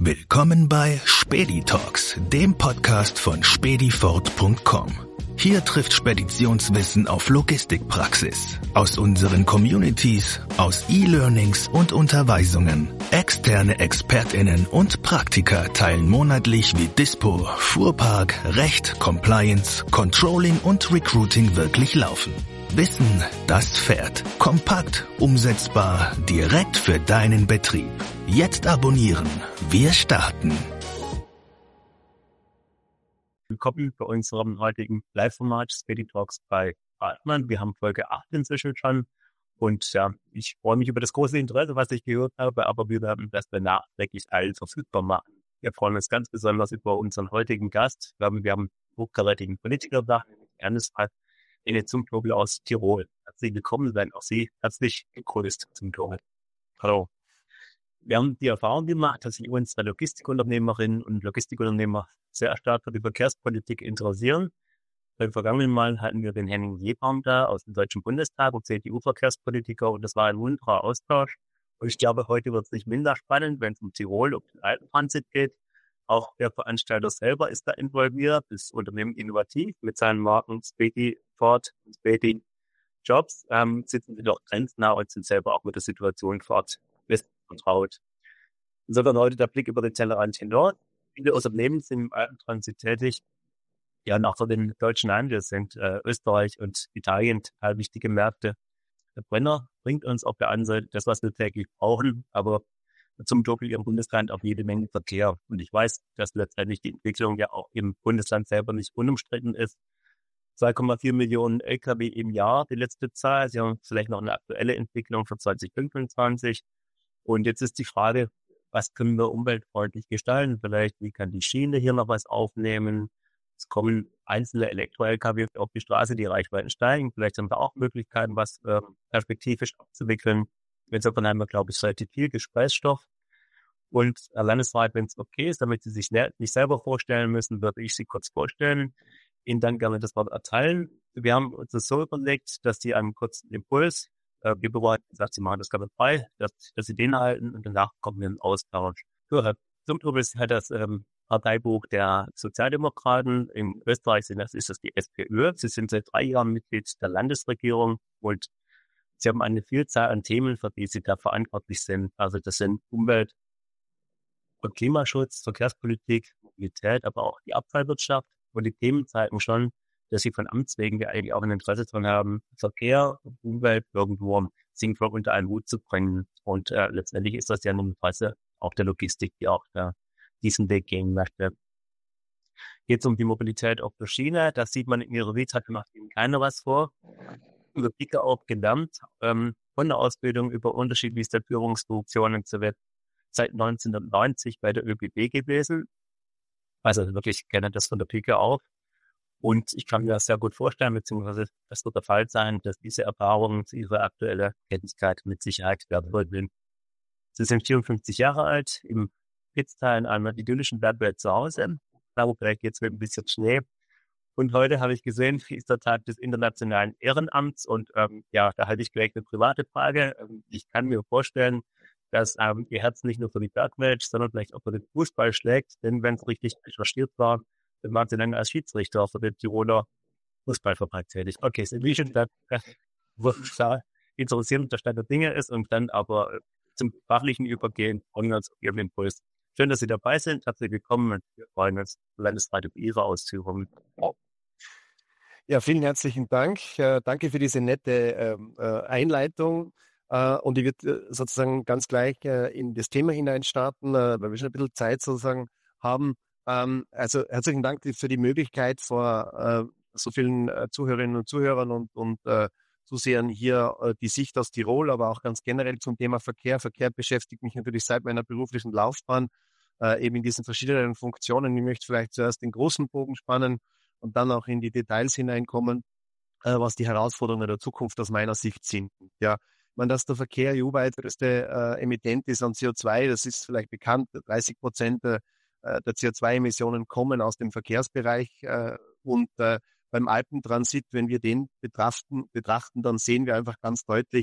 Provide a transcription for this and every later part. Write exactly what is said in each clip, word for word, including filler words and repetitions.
Willkommen bei Spedi Talks, dem Podcast von spedifort punkt com. Hier trifft Speditionswissen auf Logistikpraxis. Aus unseren Communities, aus E-Learnings und Unterweisungen. Externe ExpertInnen und Praktiker teilen monatlich, wie Dispo, Fuhrpark, Recht, Compliance, Controlling und Recruiting wirklich laufen. Wissen, das fährt. Kompakt, umsetzbar, direkt für deinen Betrieb. Jetzt abonnieren. Wir starten. Willkommen bei unserem heutigen Live-Format Spedi Talks bei Hartmann. Wir haben Folge acht inzwischen schon. Und ja, ich freue mich über das große Interesse, was ich gehört habe, aber wir werden das nachträglich alles verfügbar machen. Wir freuen uns ganz besonders über unseren heutigen Gast. Wir haben, wir haben einen hochkarätigen Politiker da, Ernest Ene Zumtobel aus Tirol. Herzlich willkommen, seien auch Sie herzlich gegrüßt, Zumtobel. Hallo. Wir haben die Erfahrung gemacht, dass sich unsere Logistikunternehmerinnen und Logistikunternehmer sehr stark für die Verkehrspolitik interessieren. Beim vergangenen Mal hatten wir den Henning Jebaum da aus dem Deutschen Bundestag und C D U-Verkehrspolitiker und das war ein wunderbarer Austausch. Und ich glaube, heute wird es nicht minder spannend, wenn es um Tirol, um den Alpentransit geht. Auch der Veranstalter selber ist da involviert, das Unternehmen Innovativ mit seinen Marken Spedi Fort und Spedi Jobs, ähm, sitzen sie doch grenznah und sind selber auch mit der Situation vor Ort vertraut. Insofern heute der Blick über den Tellerrand hinaus. Viele Unternehmen sind im Alpentransit tätig. Ja, und auch für den deutschen Handel sind äh, Österreich und Italien total wichtige Märkte. Der Brenner bringt uns auf der einen Seite das, was wir täglich brauchen, aber zum Beispiel im Bundesland auch jede Menge Verkehr. Und ich weiß, dass letztendlich die Entwicklung ja auch im Bundesland selber nicht unumstritten ist. zwei Komma vier Millionen L K W im Jahr, die letzte Zahl. Sie haben vielleicht noch eine aktuelle Entwicklung für zwanzig fünfundzwanzig. Und jetzt ist die Frage, was können wir umweltfreundlich gestalten? Vielleicht, wie kann die Schiene hier noch was aufnehmen? Es kommen einzelne Elektro-L K W auf die Straße, die Reichweiten steigen. Vielleicht haben wir auch Möglichkeiten, was äh, perspektivisch abzuwickeln. Insofern haben wir, glaube ich, relativ viel Gesprächsstoff. Und landesweit, wenn es okay ist, damit Sie sich nicht selber vorstellen müssen, würde ich Sie kurz vorstellen. Ihnen dann gerne das Wort erteilen. Wir haben uns das so überlegt, dass Sie einen kurzen Impuls, äh, wir bereiten, sagt, Sie machen das gerne frei, dass, dass Sie den halten und danach kommen wir in den Austausch. So, Herr Zumtobel hat das ähm, Parteibuch der Sozialdemokraten. In Österreich sind das, ist das die SPÖ. Sie sind seit drei Jahren Mitglied der Landesregierung und Sie haben eine Vielzahl an Themen, für die Sie da verantwortlich sind. Also das sind Umwelt- und Klimaschutz, Verkehrspolitik, Mobilität, aber auch die Abfallwirtschaft. Und die Themen zeigen schon, dass Sie von Amts wegen ja eigentlich auch ein Interesse daran haben, Verkehr und Umwelt irgendwo sinnvoll unter einen Hut zu bringen. Und äh, letztendlich ist das ja ein Interesse auch der Logistik, die auch äh, diesen Weg gehen möchte. Geht es um die Mobilität auf der Schiene, das sieht man in Ihrer Vita, macht Ihnen keiner was vor. Über Picke auch gelernt, ähm, von der Ausbildung über unterschiedlichste Führungsfunktionen zu werden, seit neunzehnhundertneunzig bei der Ö B B gewesen. Also wirklich kenne das von der Picke auf. Und ich kann mir das sehr gut vorstellen, beziehungsweise das wird der Fall sein, dass diese Erfahrungen zu Ihrer aktuellen Tätigkeit mit Sicherheit wertvoll sind. Sie sind vierundfünfzig Jahre alt, im Pitztal in einer idyllischen Bergwelt zu Hause. Da wo vielleicht jetzt mit ein bisschen Schnee. Und heute habe ich gesehen, ist der Tag des internationalen Ehrenamts und ähm, ja, da halte ich gleich eine private Frage. Ähm, ich kann mir vorstellen, dass ähm, Ihr Herz nicht nur für die Bergwelt, sondern vielleicht auch für den Fußball schlägt, denn wenn es richtig recherchiert war, dann waren Sie lange als Schiedsrichter für den Tiroler Fußballverband tätig. Okay, so wie schon da interessiert der Stand der Dinge ist und dann aber zum Fachlichen übergehen und uns auf Ihren Impuls. Schön, dass Sie dabei sind. Herzlich willkommen und wir freuen uns landesweit über Ihre Ausführungen. Ja, vielen herzlichen Dank. Äh, danke für diese nette ähm, äh, Einleitung. Äh, und ich würde äh, sozusagen ganz gleich äh, in das Thema hinein starten, äh, weil wir schon ein bisschen Zeit sozusagen haben. Ähm, also herzlichen Dank für die Möglichkeit, vor äh, so vielen äh, Zuhörerinnen und Zuhörern und, und äh, Zusehern hier äh, die Sicht aus Tirol, aber auch ganz generell zum Thema Verkehr. Verkehr beschäftigt mich natürlich seit meiner beruflichen Laufbahn äh, eben in diesen verschiedenen Funktionen. Ich möchte vielleicht zuerst den großen Bogen spannen und dann auch in die Details hineinkommen, äh, was die Herausforderungen der Zukunft aus meiner Sicht sind. Ja, ich meine, dass der Verkehr E U-weit größte äh, Emittent ist an C O zwei, das ist vielleicht bekannt. dreißig Prozent der, der C O zwei Emissionen kommen aus dem Verkehrsbereich äh, und äh, beim Alpentransit, wenn wir den betrachten, betrachten, dann sehen wir einfach ganz deutlich,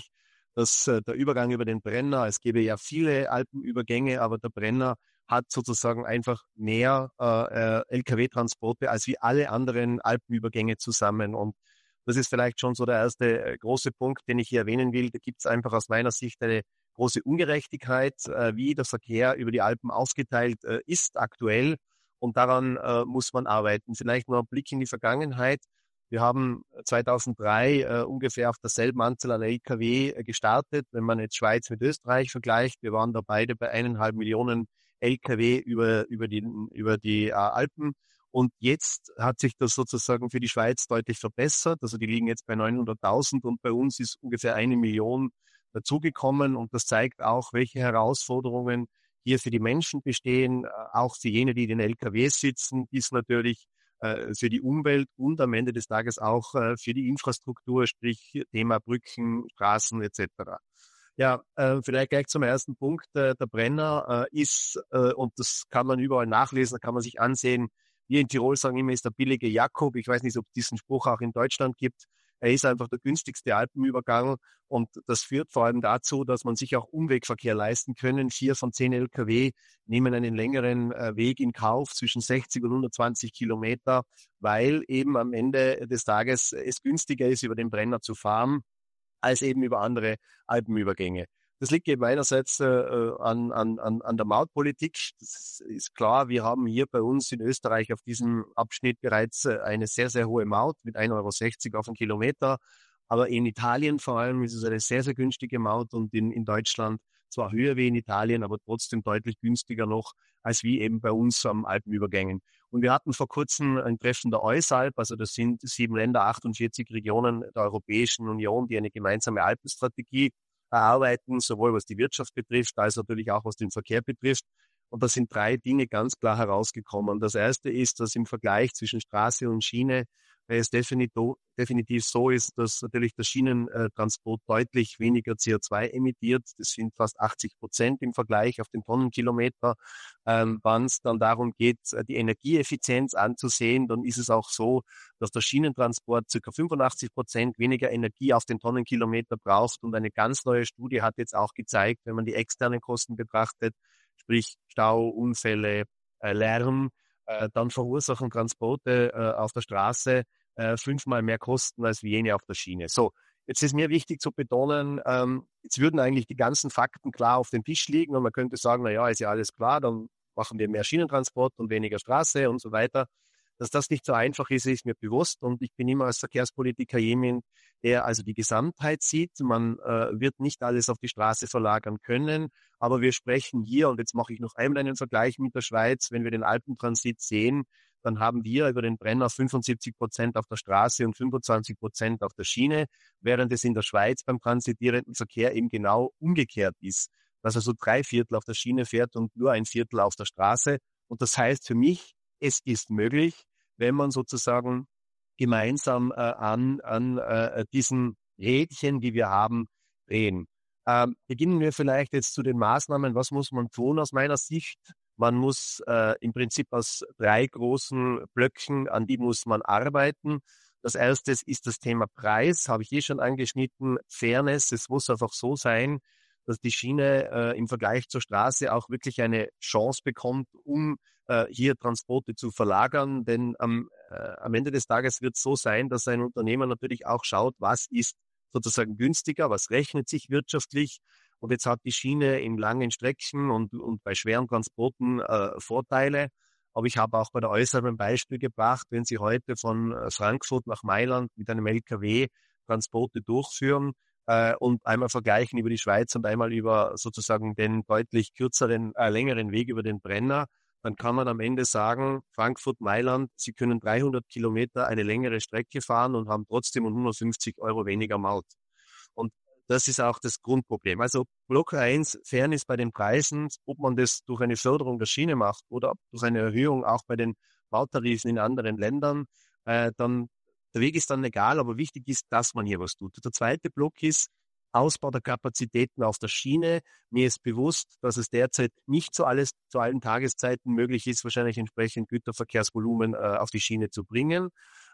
dass äh, der Übergang über den Brenner, es gäbe ja viele Alpenübergänge, aber der Brenner hat sozusagen einfach mehr äh, L K W-Transporte als wie alle anderen Alpenübergänge zusammen. Und das ist vielleicht schon so der erste äh, große Punkt, den ich hier erwähnen will. Da gibt es einfach aus meiner Sicht eine große Ungerechtigkeit, äh, wie der Verkehr über die Alpen aufgeteilt äh, ist aktuell. Und daran äh, muss man arbeiten. Vielleicht nur ein Blick in die Vergangenheit. Wir haben zweitausenddrei äh, ungefähr auf derselben Anzahl an L K W äh, gestartet. Wenn man jetzt Schweiz mit Österreich vergleicht, wir waren da beide bei eineinhalb Millionen L K W über, über die, über die äh, Alpen. Und jetzt hat sich das sozusagen für die Schweiz deutlich verbessert. Also die liegen jetzt bei neunhunderttausend und bei uns ist ungefähr eine Million dazugekommen. Und das zeigt auch, welche Herausforderungen hier für die Menschen bestehen, auch für jene, die in den L K Ws sitzen, ist natürlich äh, für die Umwelt und am Ende des Tages auch äh, für die Infrastruktur, sprich Thema Brücken, Straßen et cetera. Ja, äh, vielleicht gleich zum ersten Punkt. Äh, der Brenner äh, ist, äh, und das kann man überall nachlesen, da kann man sich ansehen, wir in Tirol sagen immer, ist der billige Jakob. Ich weiß nicht, ob es diesen Spruch auch in Deutschland gibt. Er ist einfach der günstigste Alpenübergang und das führt vor allem dazu, dass man sich auch Umwegverkehr leisten können. Vier von zehn L K W nehmen einen längeren äh, Weg in Kauf zwischen sechzig und hundertzwanzig Kilometer, weil eben am Ende des Tages es günstiger ist, über den Brenner zu fahren, als eben über andere Alpenübergänge. Das liegt eben einerseits äh, an, an, an der Mautpolitik. Das ist klar, wir haben hier bei uns in Österreich auf diesem Abschnitt bereits äh, eine sehr, sehr hohe Maut mit ein Euro sechzig auf den Kilometer. Aber in Italien vor allem ist es eine sehr, sehr günstige Maut und in, in Deutschland zwar höher wie in Italien, aber trotzdem deutlich günstiger noch als wie eben bei uns am Alpenübergängen. Und wir hatten vor kurzem ein Treffen der EUSALP, also das sind sieben Länder, achtundvierzig Regionen der Europäischen Union, die eine gemeinsame Alpenstrategie erarbeiten, sowohl was die Wirtschaft betrifft, als natürlich auch was den Verkehr betrifft. Und da sind drei Dinge ganz klar herausgekommen. Das erste ist, dass im Vergleich zwischen Straße und Schiene es definitiv so ist, dass natürlich der Schienentransport deutlich weniger C O zwei emittiert. Das sind fast achtzig Prozent im Vergleich auf den Tonnenkilometer. Ähm, wenn es dann darum geht, die Energieeffizienz anzusehen, dann ist es auch so, dass der Schienentransport ca. fünfundachtzig Prozent weniger Energie auf den Tonnenkilometer braucht. Und eine ganz neue Studie hat jetzt auch gezeigt, wenn man die externen Kosten betrachtet, sprich Stau, Unfälle, äh, Lärm, äh, dann verursachen Transporte äh, auf der Straße äh, fünfmal mehr Kosten als wie jene auf der Schiene. So, jetzt ist mir wichtig zu betonen, ähm, jetzt würden eigentlich die ganzen Fakten klar auf dem Tisch liegen und man könnte sagen, na ja, ist ja alles klar, dann machen wir mehr Schienentransport und weniger Straße und so weiter. Dass das nicht so einfach ist, ist mir bewusst und ich bin immer als Verkehrspolitiker jemand, der also die Gesamtheit sieht. Man äh, wird nicht alles auf die Straße verlagern können, aber wir sprechen hier, und jetzt mache ich noch einmal einen Vergleich mit der Schweiz, wenn wir den Alpentransit sehen, dann haben wir über den Brenner fünfundsiebzig Prozent auf der Straße und fünfundzwanzig Prozent auf der Schiene, während es in der Schweiz beim transitierenden Verkehr eben genau umgekehrt ist, dass also drei Viertel auf der Schiene fährt und nur ein Viertel auf der Straße. Und das heißt für mich, es ist möglich, wenn man sozusagen gemeinsam äh, an, an äh, diesen Rädchen, die wir haben, drehen. Ähm, beginnen wir vielleicht jetzt zu den Maßnahmen. Was muss man tun aus meiner Sicht? Man muss äh, im Prinzip aus drei großen Blöcken, an die muss man arbeiten. Das erste ist das Thema Preis, habe ich eh schon angeschnitten. Fairness, es muss einfach so sein, dass die Schiene äh, im Vergleich zur Straße auch wirklich eine Chance bekommt, um äh, hier Transporte zu verlagern. Denn am, äh, am Ende des Tages wird es so sein, dass ein Unternehmer natürlich auch schaut, was ist sozusagen günstiger, was rechnet sich wirtschaftlich. Und jetzt hat die Schiene in langen Strecken und, und bei schweren Transporten äh, Vorteile. Aber ich habe auch bei der EUSALP ein Beispiel gebracht, wenn Sie heute von Frankfurt nach Mailand mit einem L K W Transporte durchführen, und einmal vergleichen über die Schweiz und einmal über sozusagen den deutlich kürzeren, äh, längeren Weg über den Brenner, dann kann man am Ende sagen, Frankfurt, Mailand, Sie können dreihundert Kilometer eine längere Strecke fahren und haben trotzdem um hundertfünfzig Euro weniger Maut. Und das ist auch das Grundproblem. Also Block eins, Fairness bei den Preisen, ob man das durch eine Förderung der Schiene macht oder durch eine Erhöhung auch bei den Mautarifen in anderen Ländern, äh, dann der Weg ist dann egal, aber wichtig ist, dass man hier was tut. Der zweite Block ist Ausbau der Kapazitäten auf der Schiene. Mir ist bewusst, dass es derzeit nicht so alles zu allen Tageszeiten möglich ist, wahrscheinlich entsprechend Güterverkehrsvolumen äh, auf die Schiene zu bringen.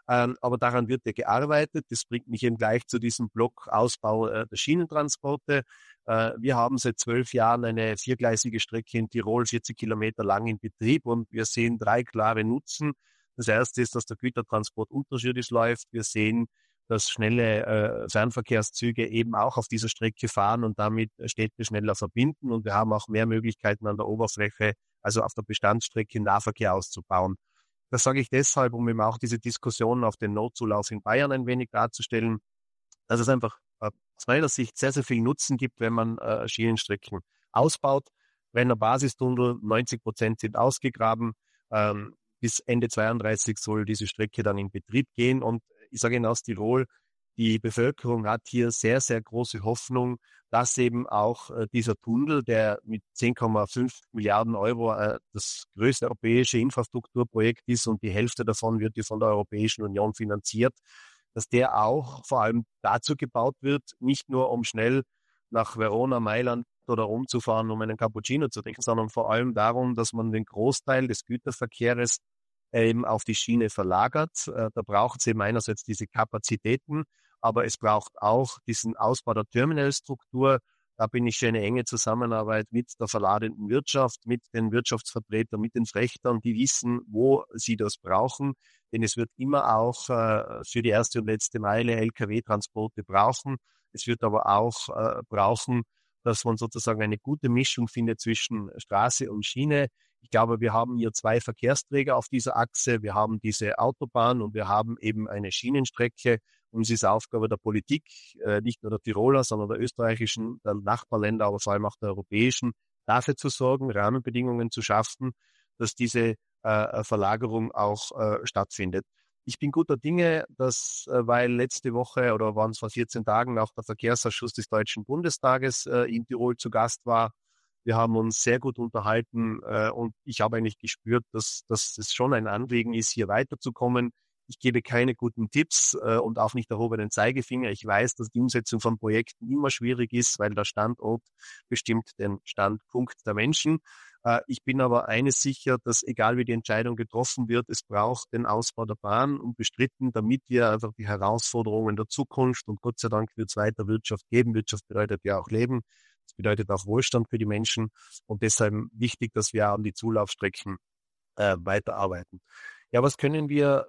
Ähm, aber daran wird ja gearbeitet. Das bringt mich eben gleich zu diesem Block Ausbau äh, der Schienentransporte. Äh, wir haben seit zwölf Jahren eine viergleisige Strecke in Tirol, vierzig Kilometer lang in Betrieb, und wir sehen drei klare Nutzen. Das erste ist, dass der Gütertransport unterirdisch läuft. Wir sehen, dass schnelle äh, Fernverkehrszüge eben auch auf dieser Strecke fahren und damit Städte schneller verbinden. Und wir haben auch mehr Möglichkeiten an der Oberfläche, also auf der Bestandsstrecke, Nahverkehr auszubauen. Das sage ich deshalb, um eben auch diese Diskussion auf den Notzulauf in Bayern ein wenig darzustellen, dass es einfach äh, aus meiner Sicht sehr, sehr viel Nutzen gibt, wenn man äh, Schienenstrecken ausbaut. Brenner Basistunnel, neunzig Prozent sind ausgegraben. Ähm, bis Ende zweiunddreißig soll diese Strecke dann in Betrieb gehen. Und ich sage Ihnen aus Tirol, die Bevölkerung hat hier sehr, sehr große Hoffnung, dass eben auch äh, dieser Tunnel, der mit zehn Komma fünf Milliarden Euro äh, das größte europäische Infrastrukturprojekt ist, und die Hälfte davon wird hier von der Europäischen Union finanziert, dass der auch vor allem dazu gebaut wird, nicht nur um schnell nach Verona, Mailand oder Rom zu fahren, um einen Cappuccino zu trinken, sondern vor allem darum, dass man den Großteil des Güterverkehrs eben auf die Schiene verlagert. Äh, da braucht es eben einerseits diese Kapazitäten, aber es braucht auch diesen Ausbau der Terminalstruktur. Da bin ich schon in enge Zusammenarbeit mit der verladenden Wirtschaft, mit den Wirtschaftsvertretern, mit den Frechtern, die wissen, wo sie das brauchen. Denn es wird immer auch äh, für die erste und letzte Meile L K W-Transporte brauchen. Es wird aber auch äh, brauchen, dass man sozusagen eine gute Mischung findet zwischen Straße und Schiene. Ich glaube, wir haben hier zwei Verkehrsträger auf dieser Achse. Wir haben diese Autobahn und wir haben eben eine Schienenstrecke. Und es ist Aufgabe der Politik, äh, nicht nur der Tiroler, sondern der österreichischen, der Nachbarländer, aber vor allem auch der europäischen, dafür zu sorgen, Rahmenbedingungen zu schaffen, dass diese äh, Verlagerung auch äh, stattfindet. Ich bin guter Dinge, dass, äh, weil letzte Woche oder waren es vor vierzehn Tagen auch der Verkehrsausschuss des Deutschen Bundestages äh, in Tirol zu Gast war. Wir haben uns sehr gut unterhalten äh, und ich habe eigentlich gespürt, dass, dass es schon ein Anliegen ist, hier weiterzukommen. Ich gebe keine guten Tipps äh, und auch nicht erhobenen Zeigefinger. Ich weiß, dass die Umsetzung von Projekten immer schwierig ist, weil der Standort bestimmt den Standpunkt der Menschen. Äh, ich bin aber eines sicher, dass egal wie die Entscheidung getroffen wird, es braucht den Ausbau der Bahn unbestritten, damit wir einfach die Herausforderungen der Zukunft, und Gott sei Dank wird es weiter Wirtschaft geben. Wirtschaft bedeutet ja auch Leben. Das bedeutet auch Wohlstand für die Menschen, und deshalb wichtig, dass wir an die Zulaufstrecken äh, weiterarbeiten. Ja, was können wir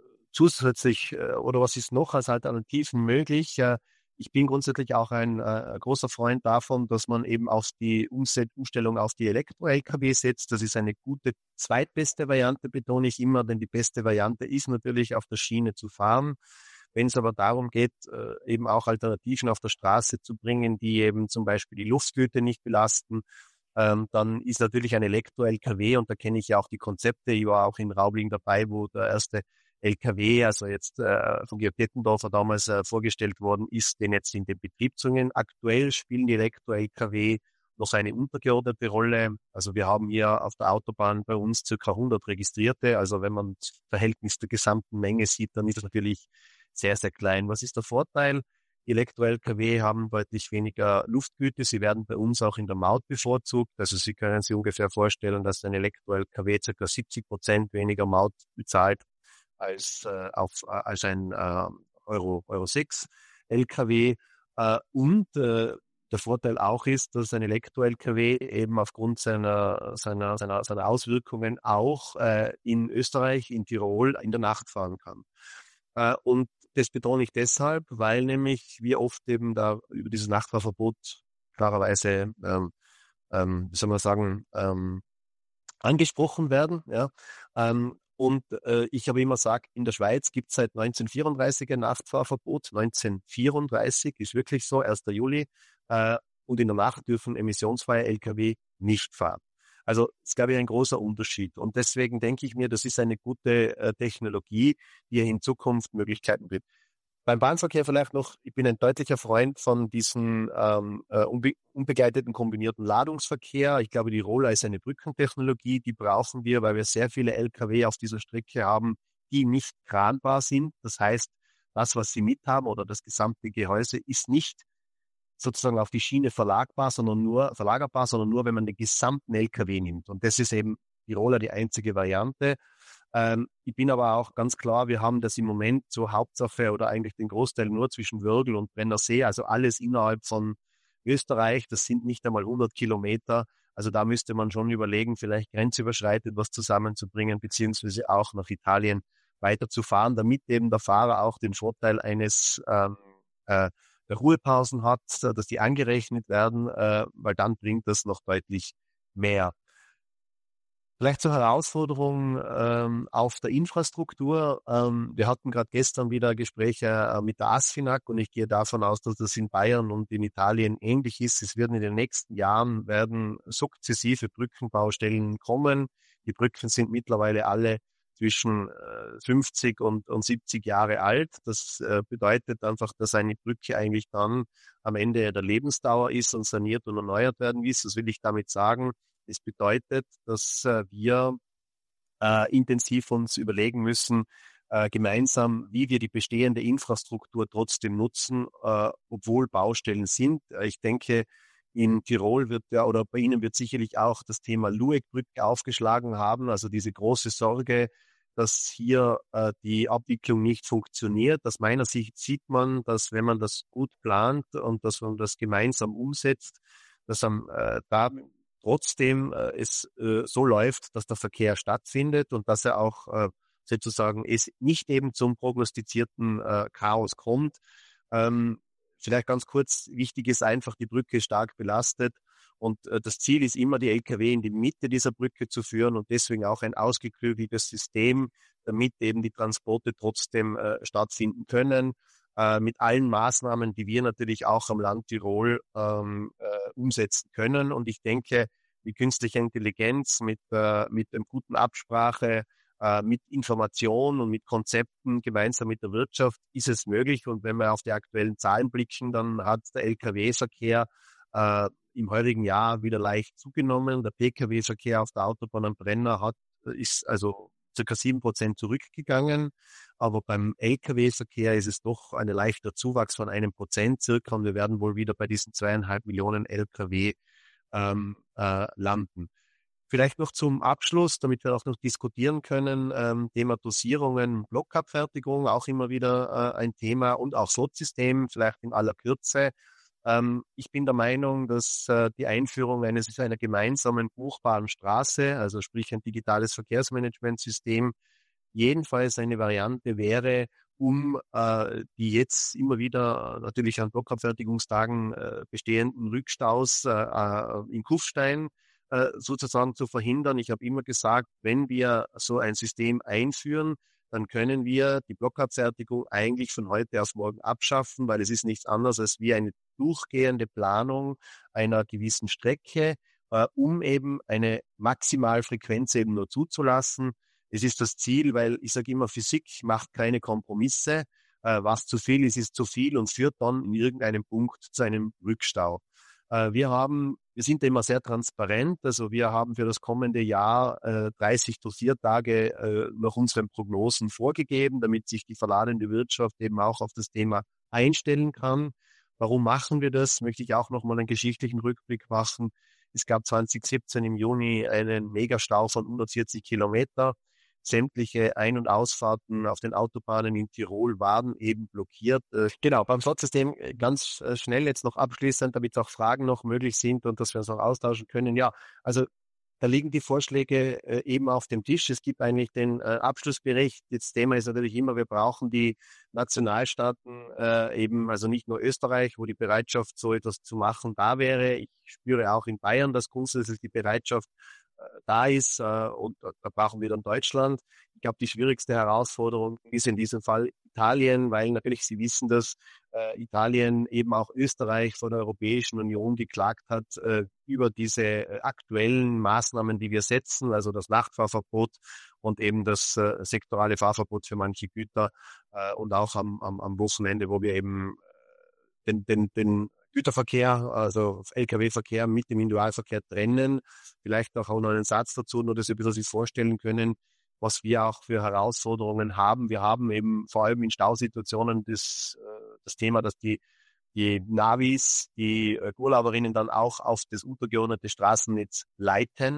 zusätzlich äh, oder was ist noch als Alternativen möglich? Äh, ich bin grundsätzlich auch ein äh, großer Freund davon, dass man eben auf die Umset- Umstellung auf die Elektro-L K W setzt. Das ist eine gute zweitbeste Variante, betone ich immer, denn die beste Variante ist natürlich auf der Schiene zu fahren. Wenn es aber darum geht, äh, eben auch Alternativen auf der Straße zu bringen, die eben zum Beispiel die Luftgüte nicht belasten, ähm, dann ist natürlich ein Elektro-L K W, und da kenne ich ja auch die Konzepte. Ich war auch in Raubling dabei, wo der erste L K W, also jetzt äh, von Georg Dettendorfer damals äh, vorgestellt worden ist, den jetzt in den Betrieb zu bringen. Aktuell spielen die Elektro-L K W noch eine untergeordnete Rolle. Also wir haben hier auf der Autobahn bei uns circa hundert Registrierte. Also wenn man das Verhältnis der gesamten Menge sieht, dann ist es natürlich sehr, sehr klein. Was ist der Vorteil? Die Elektro-L K W haben deutlich weniger Luftgüte. Sie werden bei uns auch in der Maut bevorzugt. Also Sie können sich ungefähr vorstellen, dass ein Elektro-L K W ca. siebzig Prozent weniger Maut bezahlt als, äh, auf, äh, als ein äh, Euro, Euro sechs L K W. Äh, und äh, der Vorteil auch ist, dass ein Elektro-L K W eben aufgrund seiner, seiner, seiner, seiner Auswirkungen auch äh, in Österreich, in Tirol in der Nacht fahren kann. Äh, und das betone ich deshalb, weil nämlich wir oft eben da über dieses Nachtfahrverbot klarerweise, ähm, ähm, wie soll man sagen, ähm, angesprochen werden. Ja. Ähm, und äh, ich habe immer gesagt, in der Schweiz gibt es seit neunzehnhundertvierunddreißig ein Nachtfahrverbot. neunzehnhundertvierunddreißig ist wirklich so, erster Juli. Äh, und in der Nacht dürfen emissionsfreie L K W nicht fahren. Also das ist, glaube ich, ein großer Unterschied. Und deswegen denke ich mir, das ist eine gute äh, Technologie, die in Zukunft Möglichkeiten bietet. Beim Bahnverkehr vielleicht noch, ich bin ein deutlicher Freund von diesem ähm, äh, unbe unbegleiteten kombinierten Ladungsverkehr. Ich glaube, die Roller ist eine Brückentechnologie, die brauchen wir, weil wir sehr viele L K W auf dieser Strecke haben, die nicht kranbar sind. Das heißt, das, was sie mithaben oder das gesamte Gehäuse ist nicht sozusagen auf die Schiene verlagbar, sondern nur verlagerbar, sondern nur, wenn man den gesamten L K W nimmt. Und das ist eben die Roller die einzige Variante. Ähm, ich bin aber auch ganz klar, wir haben das im Moment so Hauptsache oder eigentlich den Großteil nur zwischen Wörgl und Brennersee, also alles innerhalb von Österreich. Das sind nicht einmal hundert Kilometer. Also da müsste man schon überlegen, vielleicht grenzüberschreitend was zusammenzubringen, beziehungsweise auch nach Italien weiterzufahren, damit eben der Fahrer auch den Vorteil eines ähm, äh, der Ruhepausen hat, dass die angerechnet werden, äh, weil dann bringt das noch deutlich mehr. Vielleicht zur Herausforderung ähm, auf der Infrastruktur. Ähm, wir hatten gerade gestern wieder Gespräche äh, mit der ASFINAG und ich gehe davon aus, dass das in Bayern und in Italien ähnlich ist. Es werden in den nächsten Jahren werden sukzessive Brückenbaustellen kommen. Die Brücken sind mittlerweile alle zwischen äh, fünfzig und, und siebzig Jahre alt. Das äh, bedeutet einfach, dass eine Brücke eigentlich dann am Ende der Lebensdauer ist und saniert und erneuert werden muss. Das will ich damit sagen. Es bedeutet, dass äh, wir äh, intensiv uns überlegen müssen, äh, gemeinsam, wie wir die bestehende Infrastruktur trotzdem nutzen, äh, obwohl Baustellen sind. Äh, ich denke, in Tirol wird ja, oder bei Ihnen wird sicherlich auch das Thema Lueckbrücke aufgeschlagen haben, also diese große Sorge, dass hier äh, die Abwicklung nicht funktioniert. Aus meiner Sicht sieht man, dass wenn man das gut plant und dass man das gemeinsam umsetzt, dass am äh, da trotzdem äh, es äh, so läuft, dass der Verkehr stattfindet und dass er auch äh, sozusagen es nicht eben zum prognostizierten äh, Chaos kommt. Ähm, vielleicht ganz kurz, wichtig ist einfach, die Brücke ist stark belastet und äh, das Ziel ist immer, die L K W in die Mitte dieser Brücke zu führen und deswegen auch ein ausgeklügeltes System, damit eben die Transporte trotzdem äh, stattfinden können, äh, mit allen Maßnahmen, die wir natürlich auch am Land Tirol ähm, äh, umsetzen können. Und ich denke, mit künstlicher Intelligenz, mit, äh, mit einer guten Absprache, äh, mit Information und mit Konzepten gemeinsam mit der Wirtschaft ist es möglich. Und wenn wir auf die aktuellen Zahlen blicken, dann hat der L K W-Verkehr äh, im heurigen Jahr wieder leicht zugenommen. Der P K W-Verkehr auf der Autobahn am Brenner hat, ist also circa sieben Prozent zurückgegangen. Aber beim L K W-Verkehr ist es doch ein leichter Zuwachs von einem Prozent circa. Und wir werden wohl wieder bei diesen zweieinhalb Millionen L K W ähm, äh, landen. Vielleicht noch zum Abschluss, damit wir auch noch diskutieren können, ähm, Thema Dosierungen, Blockabfertigung, auch immer wieder äh, ein Thema und auch Slot-System, vielleicht in aller Kürze. Ähm, ich bin der Meinung, dass äh, die Einführung eines einer gemeinsamen buchbaren Straße, also sprich ein digitales Verkehrsmanagementsystem, jedenfalls eine Variante wäre, um äh, die jetzt immer wieder natürlich an Blockabfertigungstagen äh, bestehenden Rückstaus äh, äh, in Kufstein äh, sozusagen zu verhindern. Ich habe immer gesagt, wenn wir so ein System einführen, dann können wir die Blockabfertigung eigentlich von heute auf morgen abschaffen, weil es ist nichts anderes als wie eine durchgehende Planung einer gewissen Strecke, äh, um eben eine Maximalfrequenz eben nur zuzulassen. Es ist das Ziel, weil ich sage immer, Physik macht keine Kompromisse. Äh, was zu viel ist, ist zu viel und führt dann in irgendeinem Punkt zu einem Rückstau. Äh, wir haben, wir sind immer sehr transparent. Also wir haben für das kommende Jahr äh, dreißig Dosiertage äh, nach unseren Prognosen vorgegeben, damit sich die verladende Wirtschaft eben auch auf das Thema einstellen kann. Warum machen wir das? Möchte ich auch nochmal einen geschichtlichen Rückblick machen. Es gab zwanzig siebzehn im Juni einen Megastau von hundertvierzig Kilometer. Sämtliche Ein- und Ausfahrten auf den Autobahnen in Tirol waren eben blockiert. Genau, beim Slot-System ganz schnell jetzt noch abschließend, damit auch Fragen noch möglich sind und dass wir uns auch austauschen können. Ja, also da liegen die Vorschläge äh, eben auf dem Tisch. Es gibt eigentlich den äh, Abschlussbericht. Das Thema ist natürlich immer, wir brauchen die Nationalstaaten äh, eben, also nicht nur Österreich, wo die Bereitschaft, so etwas zu machen, da wäre. Ich spüre auch in Bayern, dass grundsätzlich die Bereitschaft äh, da ist äh, und da, da brauchen wir dann Deutschland. Ich glaube, die schwierigste Herausforderung ist in diesem Fall Italien, weil natürlich, Sie wissen, dass äh, Italien eben auch Österreich vor der Europäischen Union geklagt hat äh, über diese äh, aktuellen Maßnahmen, die wir setzen, also das Nachtfahrverbot und eben das äh, sektorale Fahrverbot für manche Güter äh, und auch am, am, am Wochenende, wo wir eben äh, den, den, den Güterverkehr, also L K W-Verkehr mit dem Individualverkehr trennen. Vielleicht auch noch einen Satz dazu, nur dass Sie ein bisschen sich vorstellen können, was wir auch für Herausforderungen haben. Wir haben eben vor allem in Stausituationen das, das Thema, dass die, die Navis, die Urlauberinnen dann auch auf das untergeordnete Straßennetz leiten.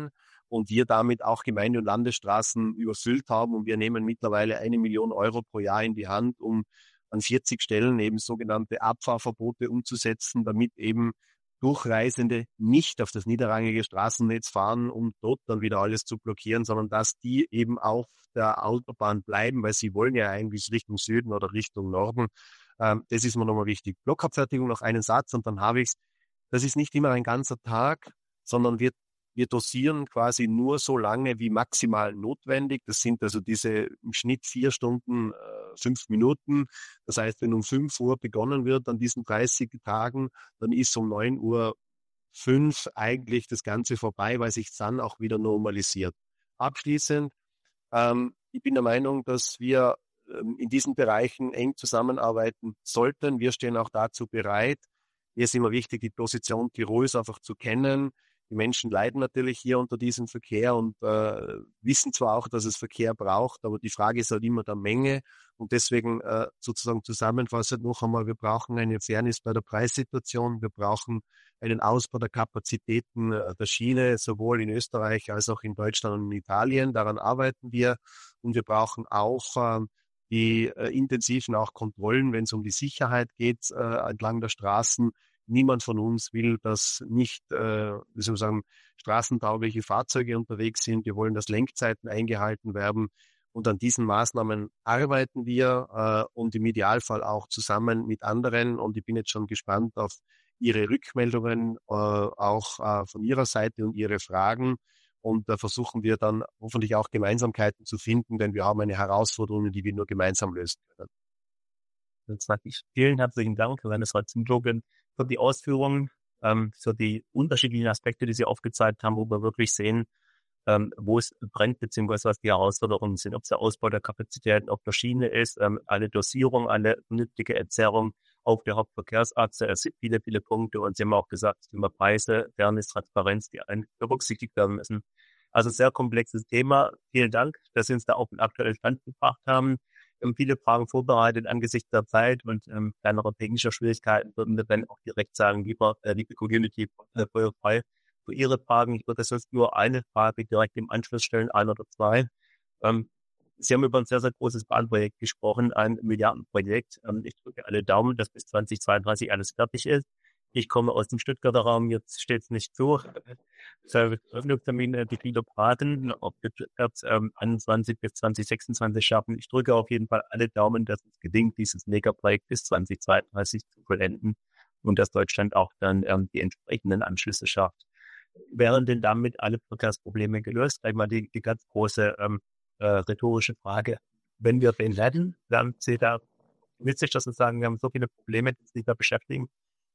und wir damit auch Gemeinde- und Landesstraßen überfüllt haben. Und wir nehmen mittlerweile eine Million Euro pro Jahr in die Hand, um an vierzig Stellen eben sogenannte Abfahrverbote umzusetzen, damit eben Durchreisende nicht auf das niederrangige Straßennetz fahren, um dort dann wieder alles zu blockieren, sondern dass die eben auf der Autobahn bleiben, weil sie wollen ja eigentlich Richtung Süden oder Richtung Norden. Ähm, das ist mir nochmal wichtig. Blockabfertigung noch einen Satz und dann habe ich's. Das ist nicht immer ein ganzer Tag, sondern wir, wir dosieren quasi nur so lange wie maximal notwendig. Das sind also diese im Schnitt vier Stunden, äh, fünf Minuten. Das heißt, wenn um fünf Uhr begonnen wird an diesen dreißig Tagen, dann ist um neun Uhr fünf eigentlich das Ganze vorbei, weil sich dann auch wieder normalisiert. Abschließend, ähm, ich bin der Meinung, dass wir ähm, in diesen Bereichen eng zusammenarbeiten sollten. Wir stehen auch dazu bereit. Hier ist immer wichtig, die Position Tirols einfach zu kennen. Die Menschen leiden natürlich hier unter diesem Verkehr und äh, wissen zwar auch, dass es Verkehr braucht, aber die Frage ist halt immer der Menge. Und deswegen äh, sozusagen zusammenfassend noch einmal, wir brauchen eine Fairness bei der Preissituation. Wir brauchen einen Ausbau der Kapazitäten äh, der Schiene, sowohl in Österreich als auch in Deutschland und in Italien. Daran arbeiten wir. Und wir brauchen auch äh, die äh, intensiven auch Kontrollen, wenn es um die Sicherheit geht äh, entlang der Straßen. Niemand von uns will, dass nicht, äh, wie soll man sagen, straßentaugliche Fahrzeuge unterwegs sind. Wir wollen, dass Lenkzeiten eingehalten werden. Und an diesen Maßnahmen arbeiten wir äh, und im Idealfall auch zusammen mit anderen. Und ich bin jetzt schon gespannt auf Ihre Rückmeldungen, äh, auch äh, von Ihrer Seite und Ihre Fragen. Und da versuchen wir dann hoffentlich auch Gemeinsamkeiten zu finden, denn wir haben eine Herausforderung, die wir nur gemeinsam lösen können. Jetzt sage ich vielen herzlichen Dank, Herr Landesrat-Zumthobin, für die Ausführungen, ähm, für die unterschiedlichen Aspekte, die Sie aufgezeigt haben, wo wir wirklich sehen, ähm, wo es brennt, beziehungsweise was die Herausforderungen sind, ob es der Ausbau der Kapazitäten auf der Schiene ist, ähm, eine Dosierung, eine vernünftige Entzerrung auf der Hauptverkehrsachse. Es sind viele, viele Punkte und Sie haben auch gesagt, das Thema Preise, Fairness, Transparenz, die berücksichtigt werden müssen. Also sehr komplexes Thema. Vielen Dank, dass Sie uns da auf den aktuellen Stand gebracht haben. Wir haben viele Fragen vorbereitet angesichts der Zeit und ähm, kleinere technischer Schwierigkeiten würden wir dann auch direkt sagen, lieber, äh, liebe Community, äh, feuerfrei für Ihre Fragen. Ich würde sonst nur eine Frage direkt im Anschluss stellen, ein oder zwei. Ähm, Sie haben über ein sehr, sehr großes Bahnprojekt gesprochen, ein Milliardenprojekt. Ähm, ich drücke alle Daumen, dass bis zwanzig zweiunddreißig alles fertig ist. Ich komme aus dem Stuttgarter Raum, jetzt steht es nicht zu. Öffnungstermine, die viele braten, ob wir es ähm, einundzwanzig bis zwanzig sechsundzwanzig schaffen. Ich drücke auf jeden Fall alle Daumen, dass es gelingt, dieses Megaprojekt bis zwanzig zweiunddreißig zu vollenden und dass Deutschland auch dann ähm, die entsprechenden Anschlüsse schafft. Wären denn damit alle Verkehrsprobleme gelöst? Einmal die, die ganz große ähm, äh, rhetorische Frage. Wenn wir den werden, dann Sie da witzig, dass Sie sagen, wir haben so viele Probleme, die sich da beschäftigen.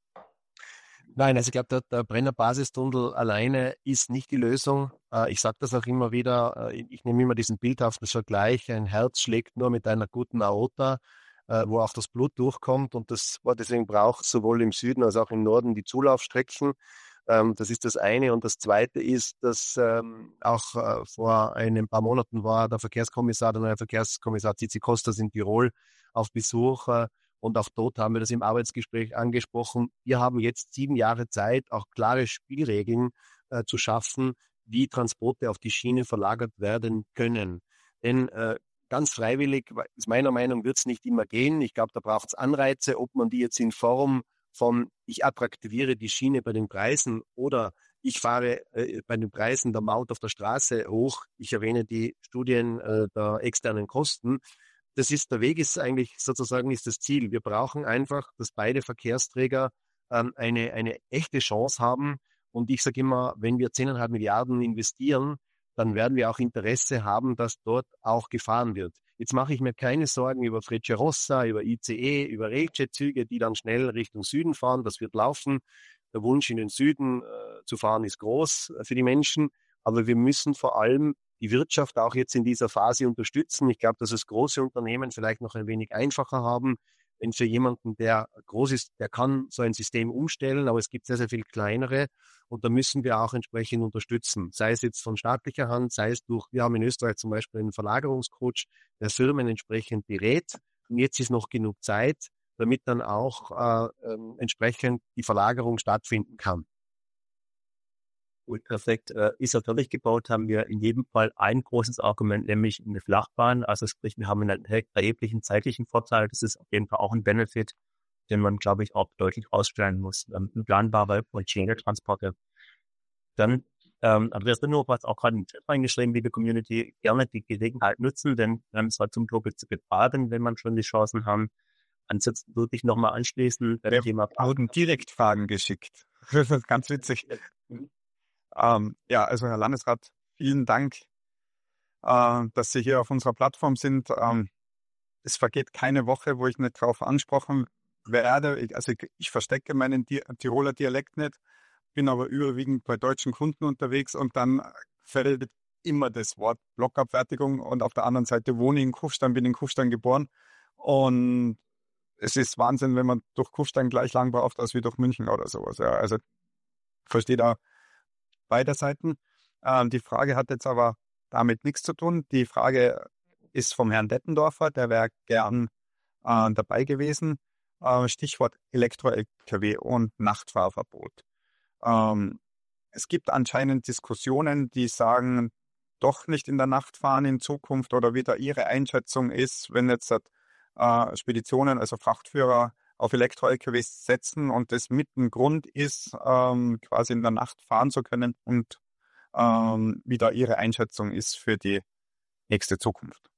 Nein, also ich glaube, der, der Brenner Basistunnel alleine ist nicht die Lösung. Äh, ich sage das auch immer wieder, äh, ich nehme immer diesen bildhaften Vergleich, ein Herz schlägt nur mit einer guten Aorta, äh, wo auch das Blut durchkommt und das deswegen braucht sowohl im Süden als auch im Norden die Zulaufstrecken. Ähm, das ist das eine. Und das zweite ist, dass ähm, auch äh, vor ein paar Monaten war der Verkehrskommissar, der neue Verkehrskommissar Zizi Kostas in Tirol auf Besuch. Äh, Und auch dort haben wir das im Arbeitsgespräch angesprochen. Wir haben jetzt sieben Jahre Zeit, auch klare Spielregeln äh, zu schaffen, wie Transporte auf die Schiene verlagert werden können. Denn äh, ganz freiwillig, ist meiner Meinung, wird es nicht immer gehen. Ich glaube, da braucht es Anreize, ob man die jetzt in Form von ich attraktiviere die Schiene bei den Preisen oder ich fahre äh, bei den Preisen der Maut auf der Straße hoch. Ich erwähne die Studien äh, der externen Kosten. Das ist, der Weg ist eigentlich sozusagen ist das Ziel. Wir brauchen einfach, dass beide Verkehrsträger ähm, eine, eine echte Chance haben. Und ich sage immer, wenn wir zehn Komma fünf Milliarden investieren, dann werden wir auch Interesse haben, dass dort auch gefahren wird. Jetzt mache ich mir keine Sorgen über Frecciarossa, über I C E, über Railjet-Züge, die dann schnell Richtung Süden fahren. Das wird laufen. Der Wunsch, in den Süden äh, zu fahren, ist groß äh, für die Menschen. Aber wir müssen vor allem die Wirtschaft auch jetzt in dieser Phase unterstützen. Ich glaube, dass es große Unternehmen vielleicht noch ein wenig einfacher haben. Wenn für jemanden, der groß ist, der kann so ein System umstellen, aber es gibt sehr, sehr viel kleinere und da müssen wir auch entsprechend unterstützen. Sei es jetzt von staatlicher Hand, sei es durch, wir haben in Österreich zum Beispiel einen Verlagerungscoach, der Firmen entsprechend berät. Und jetzt ist noch genug Zeit, damit dann auch äh, äh, entsprechend die Verlagerung stattfinden kann. Gut, perfekt. Äh, ist er fertig gebaut, haben wir in jedem Fall ein großes Argument, nämlich eine Flachbahn. Also sprich, wir haben einen erheblichen zeitlichen Vorteil. Das ist auf jeden Fall auch ein Benefit, den man, glaube ich, auch deutlich ausstellen muss. Ähm, planbare und Schienentransporte. Dann, ähm, Andreas Rinnow hat auch gerade einen Chat reingeschrieben, liebe Community, gerne die Gelegenheit nutzen, denn ähm, es war zum Global zu befragen, wenn man schon die Chancen haben. Ansonsten würde ich nochmal anschließen beim Wir Thema wurden direkt Fragen geschickt. Das ist ganz witzig. Ähm, ja, also Herr Landesrat, vielen Dank, äh, dass Sie hier auf unserer Plattform sind. Ähm, es vergeht keine Woche, wo ich nicht darauf angesprochen werde. Ich, also ich, ich verstecke meinen Di- Tiroler Dialekt nicht, bin aber überwiegend bei deutschen Kunden unterwegs und dann fällt immer das Wort Blockabfertigung und auf der anderen Seite wohne ich in Kufstein, bin in Kufstein geboren und es ist Wahnsinn, wenn man durch Kufstein gleich lang braucht als wie durch München oder sowas. Ja, also verstehe da beide Seiten. Ähm, die Frage hat jetzt aber damit nichts zu tun. Die Frage ist vom Herrn Dettendorfer, der wäre gern äh, dabei gewesen. Äh, Stichwort Elektro-L K W und Nachtfahrverbot. Ähm, es gibt anscheinend Diskussionen, die sagen, doch nicht in der Nacht fahren in Zukunft oder wie da Ihre Einschätzung ist, wenn jetzt äh, Speditionen, also Frachtführer auf Elektro-L K Ws setzen und das mit ein Grund ist, ähm, quasi in der Nacht fahren zu können und ähm, wie da Ihre Einschätzung ist für die nächste Zukunft.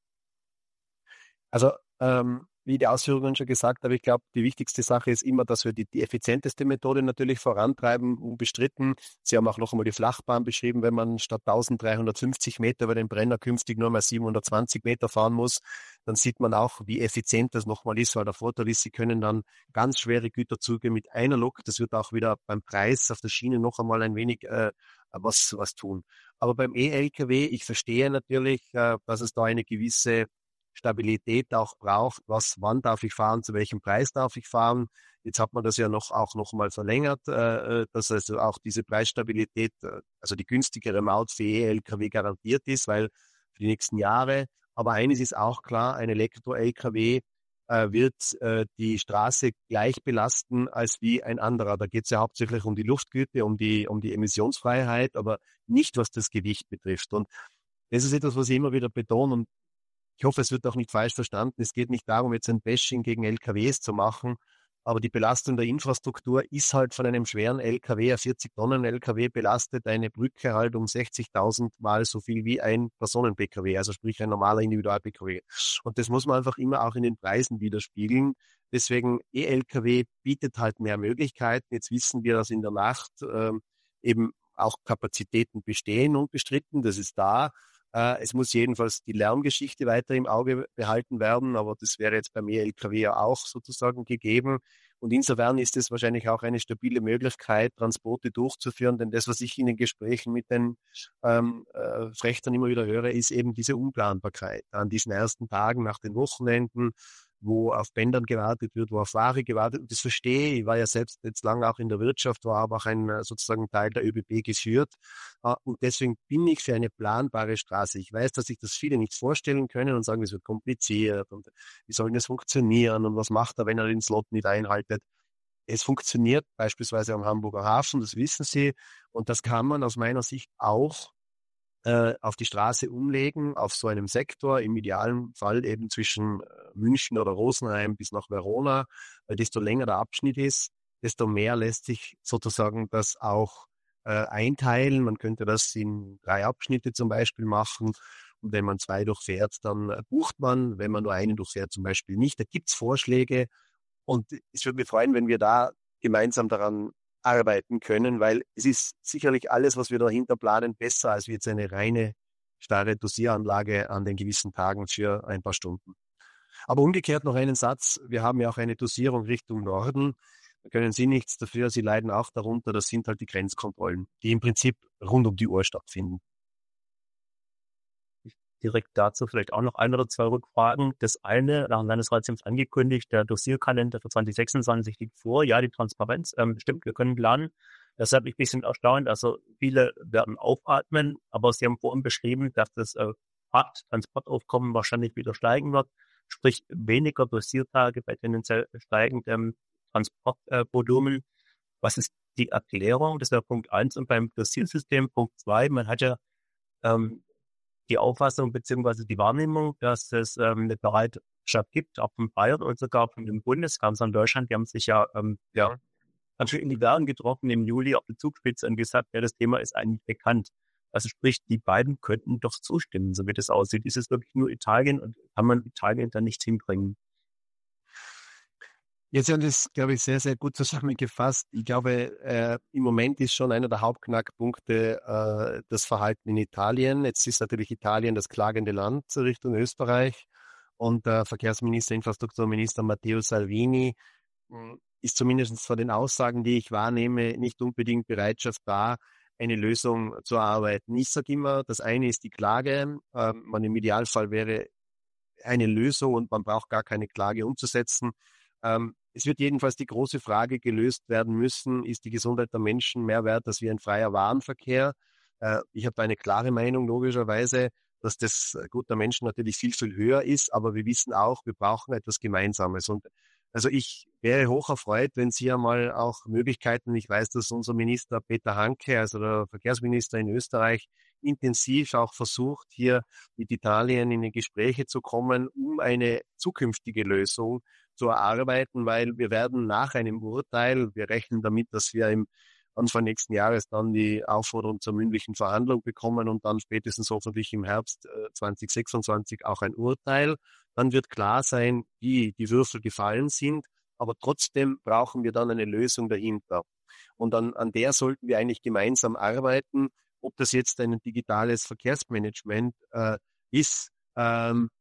Also, ähm, wie die Ausführungen schon gesagt habe, ich glaube, die wichtigste Sache ist immer, dass wir die, die effizienteste Methode natürlich vorantreiben, unbestritten. Sie haben auch noch einmal die Flachbahn beschrieben, wenn man statt dreizehnhundertfünfzig Meter über den Brenner künftig nur mal siebenhundertzwanzig Meter fahren muss, dann sieht man auch, wie effizient das nochmal ist, weil der Vorteil ist, Sie können dann ganz schwere Güterzüge mit einer Lok, das wird auch wieder beim Preis auf der Schiene noch einmal ein wenig äh, was, was tun. Aber beim E-L K W, ich verstehe natürlich, äh, dass es da eine gewisse Stabilität auch braucht, was, wann darf ich fahren, zu welchem Preis darf ich fahren. Jetzt hat man das ja noch auch noch mal verlängert, äh, dass also auch diese Preisstabilität, äh, also die günstigere Maut für E-L K W garantiert ist, weil für die nächsten Jahre. Aber eines ist auch klar, ein Elektro-L K W äh, wird äh, die Straße gleich belasten als wie ein anderer. Da geht es ja hauptsächlich um die Luftgüte, um die, um die Emissionsfreiheit, aber nicht, was das Gewicht betrifft. Und das ist etwas, was ich immer wieder betone und ich hoffe, es wird auch nicht falsch verstanden. Es geht nicht darum, jetzt ein Bashing gegen L K Ws zu machen, aber die Belastung der Infrastruktur ist halt von einem schweren L K W, ein vierzig Tonnen L K W belastet eine Brücke halt um sechzigtausend Mal so viel wie ein Personen-P K W, also sprich ein normaler Individual-P K W. Und das muss man einfach immer auch in den Preisen widerspiegeln. Deswegen E-L K W bietet halt mehr Möglichkeiten. Jetzt wissen wir, dass in der Nacht ähm, eben auch Kapazitäten bestehen, unbestritten, das ist da. Äh, es muss jedenfalls die Lärmgeschichte weiter im Auge behalten werden, aber das wäre jetzt beim E-L K W ja auch sozusagen gegeben. Und insofern ist es wahrscheinlich auch eine stabile Möglichkeit, Transporte durchzuführen, denn das, was ich in den Gesprächen mit den ähm, äh, Frechtern immer wieder höre, ist eben diese Unplanbarkeit. An diesen ersten Tagen nach den Wochenenden, wo auf Bändern gewartet wird, wo auf Ware gewartet wird. Das verstehe ich. Ich war ja selbst jetzt lange auch in der Wirtschaft, war aber auch ein sozusagen Teil der ÖBB geführt. Und deswegen bin ich für eine planbare Straße. Ich weiß, dass sich das viele nicht vorstellen können und sagen, es wird kompliziert und wie soll das funktionieren und was macht er, wenn er den Slot nicht einhaltet. Es funktioniert beispielsweise am Hamburger Hafen, das wissen Sie. Und das kann man aus meiner Sicht auch äh, auf die Straße umlegen, auf so einem Sektor, im idealen Fall eben zwischen München oder Rosenheim bis nach Verona. Weil desto länger der Abschnitt ist, desto mehr lässt sich sozusagen das auch äh, einteilen. Man könnte das in drei Abschnitte zum Beispiel machen. Und wenn man zwei durchfährt, dann äh, bucht man. Wenn man nur einen durchfährt, zum Beispiel nicht. Da gibt's Vorschläge. Und es würde mich freuen, wenn wir da gemeinsam daran arbeiten können, weil es ist sicherlich alles, was wir dahinter planen, besser als jetzt eine reine starre Dosieranlage an den gewissen Tagen für ein paar Stunden. Aber umgekehrt noch einen Satz. Wir haben ja auch eine Dosierung Richtung Norden. Da können Sie nichts dafür. Sie leiden auch darunter. Das sind halt die Grenzkontrollen, die im Prinzip rund um die Uhr stattfinden. Direkt dazu vielleicht auch noch ein oder zwei Rückfragen. Das eine, nach dem Landesrat haben es angekündigt, der Dosierkalender für zwanzig sechsundzwanzig liegt vor. Ja, die Transparenz, ähm, stimmt, wir können planen. Deshalb bin ich ein bisschen erstaunt. Also viele werden aufatmen, aber Sie haben vorhin beschrieben, dass das äh, Transportaufkommen wahrscheinlich wieder steigen wird. Sprich, weniger Dosiertage bei tendenziell steigendem Transportvolumen. Äh, Was ist die Erklärung, das wäre Punkt eins, und beim Dosiersystem Punkt zwei, man hat ja ähm, die Auffassung beziehungsweise die Wahrnehmung, dass es ähm, eine Bereitschaft gibt, auch von Bayern und sogar von dem Bundeskanzler in Deutschland, die haben sich ja, ähm, ja ganz schön in die Bergen getroffen im Juli auf der Zugspitze und gesagt, ja, das Thema ist eigentlich bekannt. Also sprich, die beiden könnten doch zustimmen, so wie das aussieht. Ist es wirklich nur Italien und kann man Italien dann nicht hinbringen? Jetzt haben das, glaube ich, sehr, sehr gut zusammengefasst. Ich glaube, äh, im Moment ist schon einer der Hauptknackpunkte äh, das Verhalten in Italien. Jetzt ist natürlich Italien das klagende Land Richtung Österreich und der Verkehrsminister, Infrastrukturminister Matteo Salvini mh, ist zumindest von den Aussagen, die ich wahrnehme, nicht unbedingt Bereitschaft da, eine Lösung zu erarbeiten. Ich sage immer, das eine ist die Klage. Äh, man im Idealfall wäre eine Lösung und man braucht gar keine Klage umzusetzen. Ähm, es wird jedenfalls die große Frage gelöst werden müssen, ist die Gesundheit der Menschen mehr wert als wie ein freier Warenverkehr? Äh, ich habe da eine klare Meinung, logischerweise, dass das Gut der Menschen natürlich viel, viel höher ist, aber wir wissen auch, wir brauchen etwas Gemeinsames. Und also ich wäre hoch erfreut, wenn Sie einmal auch Möglichkeiten, ich weiß, dass unser Minister Peter Hanke, also der Verkehrsminister in Österreich, intensiv auch versucht, hier mit Italien in die Gespräche zu kommen, um eine zukünftige Lösung zu erarbeiten, weil wir werden nach einem Urteil, wir rechnen damit, dass wir im Anfang nächsten Jahres dann die Aufforderung zur mündlichen Verhandlung bekommen und dann spätestens hoffentlich im Herbst äh, zwanzig sechsundzwanzig auch ein Urteil. Dann wird klar sein, wie die Würfel gefallen sind, aber trotzdem brauchen wir dann eine Lösung dahinter. Und an, an der sollten wir eigentlich gemeinsam arbeiten, ob das jetzt ein digitales Verkehrsmanagement äh, ist, ähm,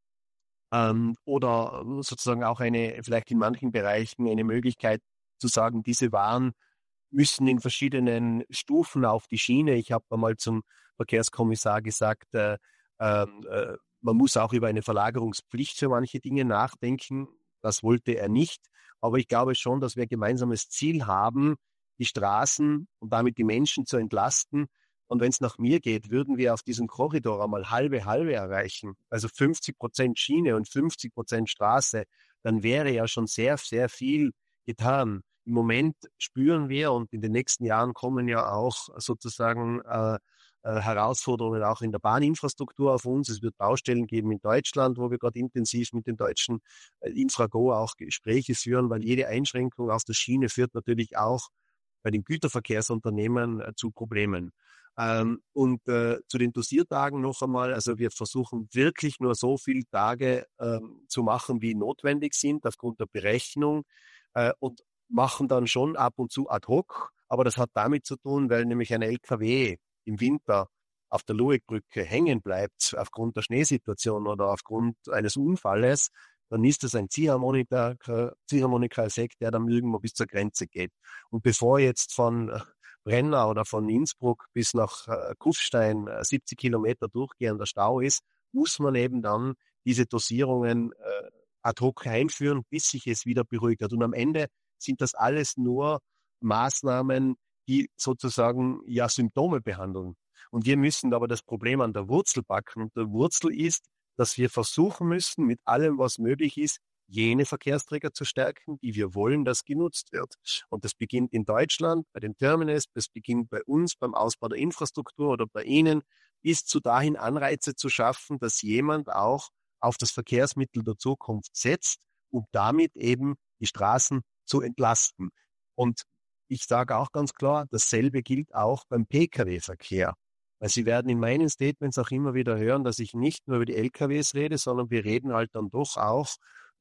ähm, oder sozusagen auch eine, vielleicht in manchen Bereichen eine Möglichkeit zu sagen, diese Waren müssen in verschiedenen Stufen auf die Schiene. Ich habe einmal zum Verkehrskommissar gesagt, äh, äh, man muss auch über eine Verlagerungspflicht für manche Dinge nachdenken. Das wollte er nicht. Aber ich glaube schon, dass wir ein gemeinsames Ziel haben, die Straßen und damit die Menschen zu entlasten. Und wenn es nach mir geht, würden wir auf diesem Korridor einmal halbe halbe erreichen, also fünfzig Prozent Schiene und fünfzig Prozent Straße, dann wäre ja schon sehr, sehr viel getan. Im Moment spüren wir und in den nächsten Jahren kommen ja auch sozusagen äh, äh, Herausforderungen auch in der Bahninfrastruktur auf uns. Es wird Baustellen geben in Deutschland, wo wir gerade intensiv mit dem deutschen äh, Infrago auch Gespräche führen, weil jede Einschränkung auf der Schiene führt natürlich auch bei den Güterverkehrsunternehmen äh, zu Problemen. Ähm, und äh, zu den Dosiertagen noch einmal, also wir versuchen wirklich nur so viele Tage ähm, zu machen, wie notwendig sind, aufgrund der Berechnung äh, und machen dann schon ab und zu ad hoc, aber das hat damit zu tun, weil nämlich ein L K W im Winter auf der Luegbrücke hängen bleibt aufgrund der Schneesituation oder aufgrund eines Unfalles, dann ist das ein Ziehharmonika, Ziehharmonika-Effekt, der dann irgendwo bis zur Grenze geht. Und bevor jetzt von Brenner oder von Innsbruck bis nach äh, Kufstein äh, siebzig Kilometer durchgehender Stau ist, muss man eben dann diese Dosierungen äh, ad hoc einführen, bis sich es wieder beruhigt hat. Und am Ende sind das alles nur Maßnahmen, die sozusagen ja Symptome behandeln. Und wir müssen aber das Problem an der Wurzel packen. Und der Wurzel ist, dass wir versuchen müssen, mit allem, was möglich ist, jene Verkehrsträger zu stärken, die wir wollen, dass genutzt wird. Und das beginnt in Deutschland bei den Terminals, das beginnt bei uns beim Ausbau der Infrastruktur oder bei Ihnen, bis zu dahin Anreize zu schaffen, dass jemand auch auf das Verkehrsmittel der Zukunft setzt, um damit eben die Straßen zu entlasten. Und ich sage auch ganz klar, dasselbe gilt auch beim Pkw-Verkehr. Weil Sie werden in meinen Statements auch immer wieder hören, dass ich nicht nur über die L K Ws rede, sondern wir reden halt dann doch auch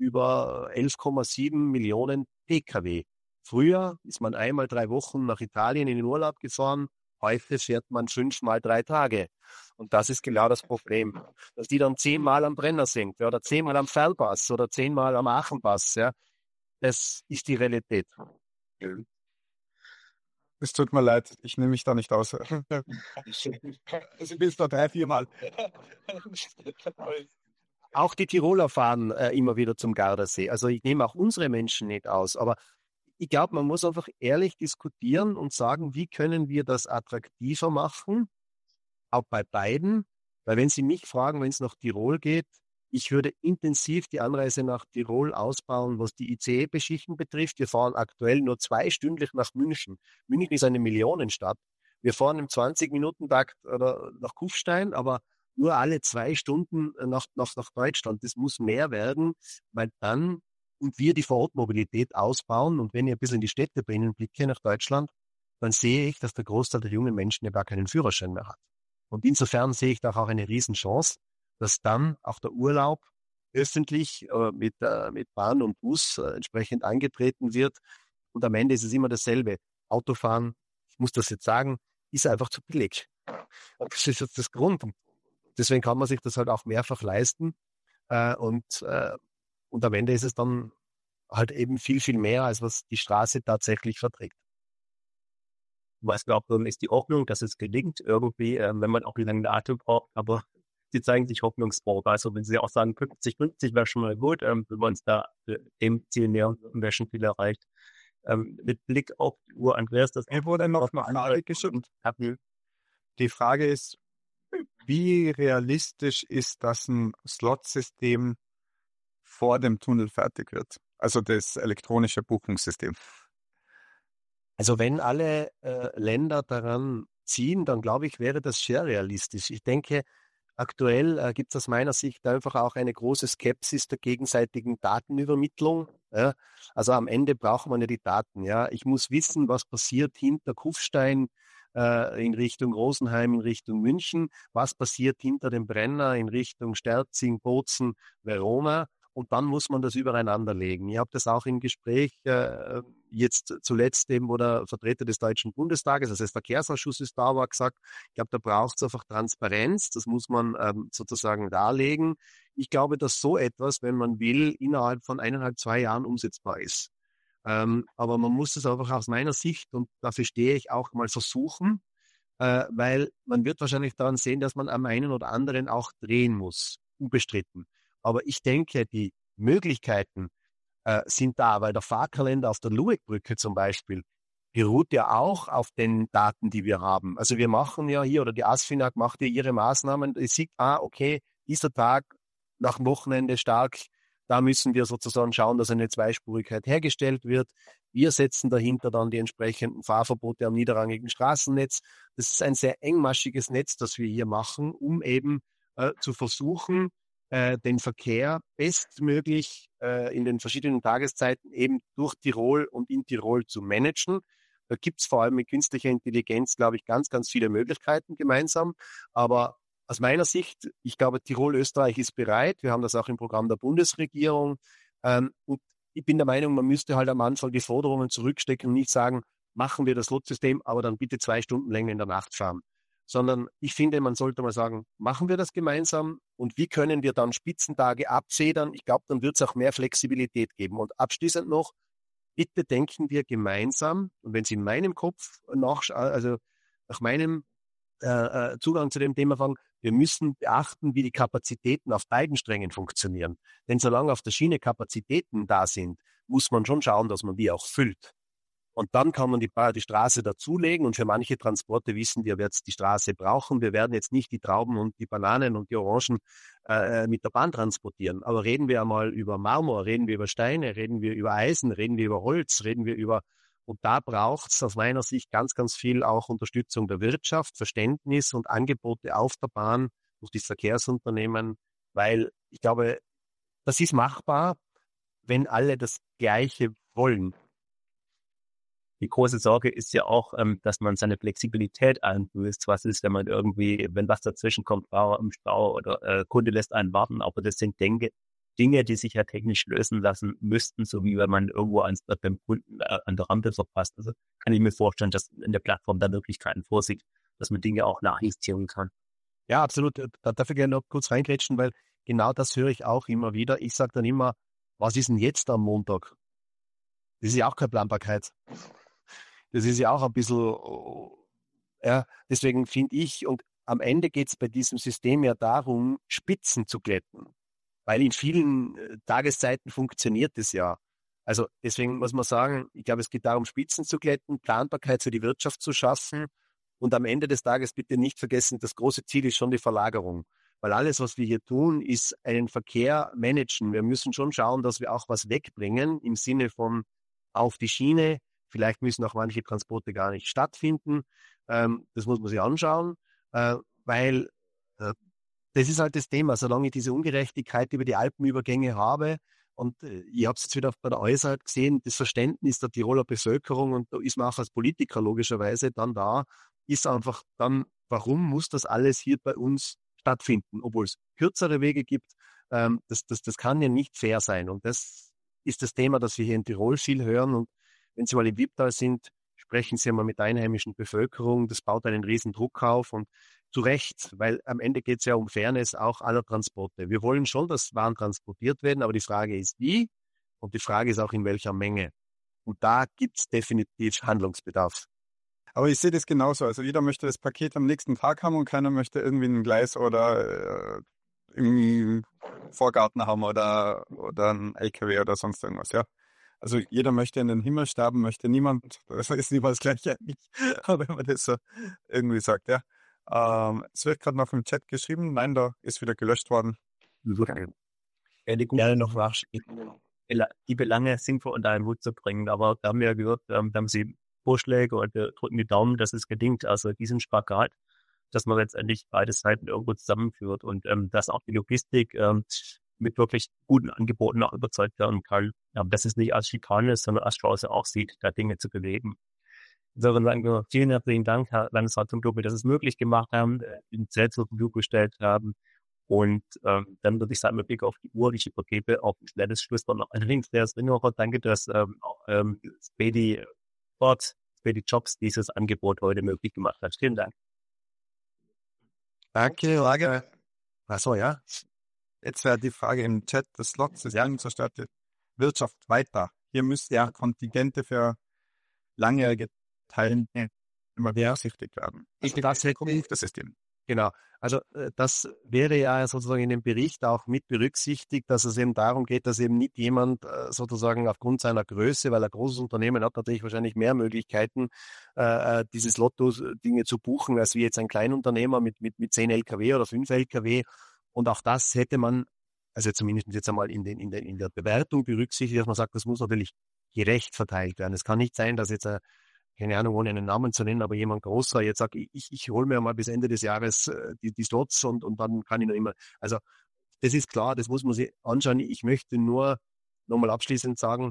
über elf Komma sieben Millionen Pkw. Früher ist man einmal drei Wochen nach Italien in den Urlaub gefahren, heute fährt man fünfmal drei Tage. Und das ist genau das Problem, dass die dann zehnmal am Brenner sind, ja, oder zehnmal am Fellpass oder zehnmal am Aachenpass. Ja. Das ist die Realität. Es tut mir leid, ich nehme mich da nicht aus. Sie bist da drei, viermal. Auch die Tiroler fahren äh, immer wieder zum Gardasee. Also ich nehme auch unsere Menschen nicht aus. Aber ich glaube, man muss einfach ehrlich diskutieren und sagen, wie können wir das attraktiver machen, auch bei beiden. Weil wenn Sie mich fragen, wenn es nach Tirol geht, Ich würde intensiv die Anreise nach Tirol ausbauen, was die I C E-Beschichten betrifft. Wir fahren aktuell nur zweistündlich nach München. München ist eine Millionenstadt. Wir fahren im zwanzig-Minuten-Takt oder nach Kufstein, aber nur alle zwei Stunden nach, nach, nach Deutschland. Das muss mehr werden, weil dann und wir die Vorortmobilität ausbauen. Und wenn ich ein bisschen in die Städte bei Ihnen blicke nach Deutschland, dann sehe ich, dass der Großteil der jungen Menschen ja gar keinen Führerschein mehr hat. Und insofern sehe ich da auch eine Riesenchance, dass dann auch der Urlaub öffentlich äh, mit, äh, mit Bahn und Bus äh, entsprechend angetreten wird. Und am Ende ist es immer dasselbe. Autofahren, ich muss das jetzt sagen, ist einfach zu billig. Und das ist jetzt das Grund. Deswegen kann man sich das halt auch mehrfach leisten. Äh, und, äh, und am Ende ist es dann halt eben viel, viel mehr, als was die Straße tatsächlich verträgt. Was glaubt man, ist die Hoffnung, dass es gelingt irgendwie, äh, wenn man auch einen langen Atem braucht, aber Sie zeigen sich hoffnungsfroh. Also wenn Sie auch sagen, fünfzig fünfzig wäre schon mal gut, ähm, wenn wir uns da äh, dem Ziel nähern, haben wir schon viel erreicht. Ähm, mit Blick auf die Uhr, Andreas, das Mir wurde noch eine Frage geschickt. Die Frage ist, wie realistisch ist, dass ein Slot-System vor dem Tunnel fertig wird? Also das elektronische Buchungssystem. Also wenn alle äh, Länder daran ziehen, dann glaube ich, wäre das sehr realistisch. Ich denke, aktuell äh, gibt es aus meiner Sicht einfach auch eine große Skepsis der gegenseitigen Datenübermittlung. Ja? Also am Ende braucht man ja die Daten. Ja? Ich muss wissen, was passiert hinter Kufstein äh, in Richtung Rosenheim, in Richtung München, was passiert hinter dem Brenner in Richtung Sterzing, Bozen, Verona. Und dann muss man das übereinander legen. Ich habe das auch im Gespräch äh, jetzt zuletzt eben, wo der Vertreter des Deutschen Bundestages, also des Verkehrsausschusses da war, gesagt, ich glaube, da braucht es einfach Transparenz. Das muss man ähm, sozusagen darlegen. Ich glaube, dass so etwas, wenn man will, innerhalb von eineinhalb, zwei Jahren umsetzbar ist. Ähm, aber man muss es einfach aus meiner Sicht, und dafür stehe ich, auch mal versuchen, äh, weil man wird wahrscheinlich daran sehen, dass man am einen oder anderen auch drehen muss, unbestritten. Aber ich denke, die Möglichkeiten äh, sind da, weil der Fahrkalender auf der Lueckbrücke zum Beispiel beruht ja auch auf den Daten, die wir haben. Also wir machen ja hier, oder die ASFINAG macht ja ihre Maßnahmen, die sieht, ah, okay, dieser Tag nach dem Wochenende stark, da müssen wir sozusagen schauen, dass eine Zweispurigkeit hergestellt wird. Wir setzen dahinter dann die entsprechenden Fahrverbote am niederrangigen Straßennetz. Das ist ein sehr engmaschiges Netz, das wir hier machen, um eben äh, zu versuchen, äh, den Verkehr bestmöglich äh, in den verschiedenen Tageszeiten eben durch Tirol und in Tirol zu managen. Da gibt es vor allem mit künstlicher Intelligenz, glaube ich, ganz, ganz viele Möglichkeiten gemeinsam. Aber aus meiner Sicht, ich glaube, Tirol, Österreich ist bereit. Wir haben das auch im Programm der Bundesregierung. Ähm, und ich bin der Meinung, man müsste halt am Anfang die Forderungen zurückstecken und nicht sagen, machen wir das Lotsystem, aber dann bitte zwei Stunden länger in der Nacht fahren. Sondern ich finde, man sollte mal sagen, machen wir das gemeinsam und wie können wir dann Spitzentage abfedern? Ich glaube, dann wird es auch mehr Flexibilität geben. Und abschließend noch, bitte denken wir gemeinsam, und wenn Sie in meinem Kopf nach, also nach meinem äh, Zugang zu dem Thema fragen, wir müssen beachten, wie die Kapazitäten auf beiden Strängen funktionieren. Denn solange auf der Schiene Kapazitäten da sind, muss man schon schauen, dass man die auch füllt. Und dann kann man die, die Straße dazulegen und für manche Transporte wissen wir, wird es die Straße brauchen. Wir werden jetzt nicht die Trauben und die Bananen und die Orangen äh, mit der Bahn transportieren. Aber reden wir einmal über Marmor, reden wir über Steine, reden wir über Eisen, reden wir über Holz, reden wir über... Und da braucht es aus meiner Sicht ganz, ganz viel auch Unterstützung der Wirtschaft, Verständnis und Angebote auf der Bahn durch die Verkehrsunternehmen, weil ich glaube, das ist machbar, wenn alle das Gleiche wollen. Die große Sorge ist ja auch, ähm, dass man seine Flexibilität einbüßt. Was ist, wenn man irgendwie, wenn was dazwischen kommt, Fahrer im Stau oder äh, Kunde lässt einen warten. Aber das sind Dinge, Dinge, die sich ja technisch lösen lassen müssten, so wie wenn man irgendwo ans, beim Kunden äh, an der Rampe verpasst. Also kann ich mir vorstellen, dass in der Plattform da Möglichkeiten vorsieht, dass man Dinge auch nachjustieren kann. Ja, absolut. Da darf ich gerne noch kurz reingrätschen, weil genau das höre ich auch immer wieder. Ich sage dann immer, was ist denn jetzt am Montag? Das ist ja auch keine Planbarkeit. Das ist ja auch ein bisschen, ja, deswegen finde ich, und am Ende geht es bei diesem System ja darum, Spitzen zu glätten. Weil in vielen äh, Tageszeiten funktioniert das ja. Also deswegen muss man sagen, ich glaube, es geht darum, Spitzen zu glätten, Planbarkeit für die Wirtschaft zu schaffen und am Ende des Tages bitte nicht vergessen, das große Ziel ist schon die Verlagerung. Weil alles, was wir hier tun, ist einen Verkehr managen. Wir müssen schon schauen, dass wir auch was wegbringen im Sinne von auf die Schiene. Vielleicht müssen auch manche Transporte gar nicht stattfinden. Ähm, das muss man sich anschauen, äh, weil äh, das ist halt das Thema. Solange ich diese Ungerechtigkeit über die Alpenübergänge habe, und äh, ich habe es jetzt wieder bei der Äußerheit gesehen, das Verständnis der Tiroler Bevölkerung, und da ist man auch als Politiker logischerweise dann da, ist einfach dann, warum muss das alles hier bei uns stattfinden, obwohl es kürzere Wege gibt. Ähm, das, das, das kann ja nicht fair sein. Und das ist das Thema, das wir hier in Tirol viel hören. Und wenn Sie mal im Wipptal sind, sprechen Sie mal mit der einheimischen Bevölkerung. Das baut einen riesen Druck auf, und zu Recht, weil am Ende geht es ja um Fairness auch aller Transporte. Wir wollen schon, dass Waren transportiert werden, aber die Frage ist wie, und die Frage ist auch in welcher Menge. Und da gibt es definitiv Handlungsbedarf. Aber ich sehe das genauso. Also jeder möchte das Paket am nächsten Tag haben und keiner möchte irgendwie ein Gleis oder äh, im Vorgarten haben oder, oder ein L K W oder sonst irgendwas, ja. Also jeder möchte in den Himmel sterben, möchte niemand, das ist niemals gleich eigentlich, wenn man das so irgendwie sagt, ja. Ähm, es wird gerade noch im Chat geschrieben, nein, da ist wieder gelöscht worden. Gerne noch nachschieben, die Belange sinnvoll unter einen Hut zu bringen. Aber da haben wir ja gehört, ähm, da haben Sie Vorschläge und äh, drücken die Daumen, dass es gelingt. Also diesen Spagat, dass man letztendlich beide Seiten irgendwo zusammenführt und ähm, dass auch die Logistik ähm, mit wirklich guten Angeboten auch überzeugt werden kann, ähm, dass es nicht als Schikane ist, sondern als Chance auch sieht, da Dinge zu bewegen. Insofern sagen wir vielen herzlichen Dank, Herr Landesrat zum Global, dass Sie es möglich gemacht haben, den Zelt zur Verfügung gestellt haben. Und ähm, dann würde ich sagen, mit Blick auf die Uhr, ich übergebe auf ein schnelles Schlusswort noch allerdings der Ringerer. Danke, dass ähm, ähm, Spedi Sport, Spedi Jobs dieses Angebot heute möglich gemacht hat. Vielen Dank. Danke, Frage. Achso, ja. Jetzt wäre die Frage im Chat, das Slot-System zerstört die Wirtschaft weiter. Hier müssten ja Kontingente für langjährige Teilnehmer immer berücksichtigt werden. Ich das hätte das System. Genau. Also das wäre ja sozusagen in dem Bericht auch mit berücksichtigt, dass es eben darum geht, dass eben nicht jemand sozusagen aufgrund seiner Größe, weil ein großes Unternehmen hat natürlich wahrscheinlich mehr Möglichkeiten, äh, dieses Lotto-Dinge zu buchen, als wie jetzt ein Kleinunternehmer mit, mit, mit zehn L K W oder fünf L K W. Und auch das hätte man, also zumindest jetzt einmal in, den, in, den, in der Bewertung berücksichtigt, dass man sagt, das muss natürlich gerecht verteilt werden. Es kann nicht sein, dass jetzt ein keine Ahnung, ohne einen Namen zu nennen, aber jemand großer jetzt sagt, ich, ich hole mir mal bis Ende des Jahres äh, die, die Slots und, und dann kann ich noch immer. Also das ist klar, das muss man sich anschauen. Ich möchte nur nochmal abschließend sagen,